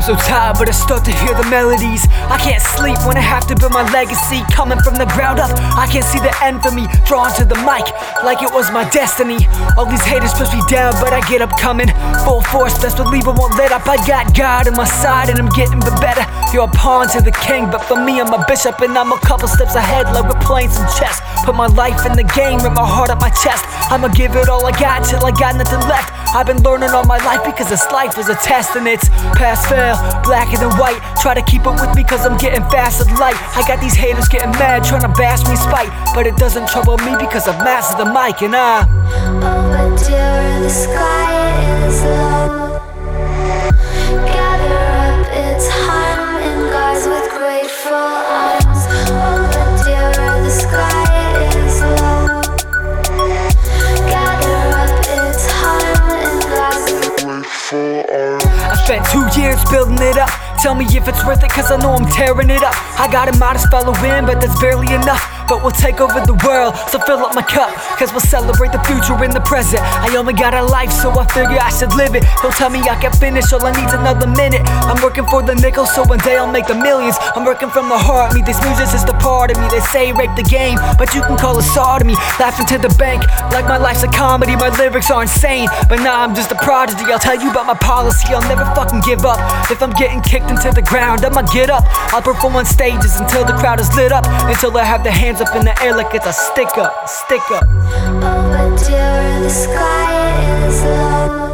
so tired, but I start to hear the melodies. I can't sleep when I have to build my legacy. Coming from the ground up, I can't see the end for me. Drawn to the mic, like it was my destiny. All these haters push me down, but I get up coming. Full force, best believe I won't let up. I got God on my side and I'm getting the better. You're a pawn to the king, but for me I'm a bishop. And I'm a couple steps ahead, like we're playing some chess. Put my life in the game, rip my heart up my chest. I'ma give it all I got till I got nothing left. I've been learning all my life because this life is a test. And it's pass fail, blacker than white. Try to keep up with me cause I'm getting fast and light. I got these haters getting mad, trying to bash me spite. But it doesn't trouble me because I've mastered the mic. And oh, but dear, the sky is low. Gather up its hum and guards with grateful arms. Oh, but dear, the sky is low. Gather up its hum and guards with grateful arms. I spent 2 years building it up. Tell me if it's worth it cause I know I'm tearing it up. I got a modest following but that's barely enough. But we'll take over the world, so fill up my cup. Cause we'll celebrate the future in the present. I only got a life so I figure I should live it. Don't tell me I can finish, all I need's another minute. I'm working for the nickel so one day I'll make the millions. I'm working from the heart, me this music's just a part of me. They say rape the game, but you can call it sodomy. Laughing to the bank, like my life's a comedy. My lyrics are insane, but nah, I'm just a prodigy. I'll tell you about my policy, I'll never fucking give up. If I'm getting kicked into the ground, I'ma get up. I'll perform on stages until the crowd is lit up. Until I have the hands up in the air like it's a stick up, stick up. Oh, but dear, the sky is low.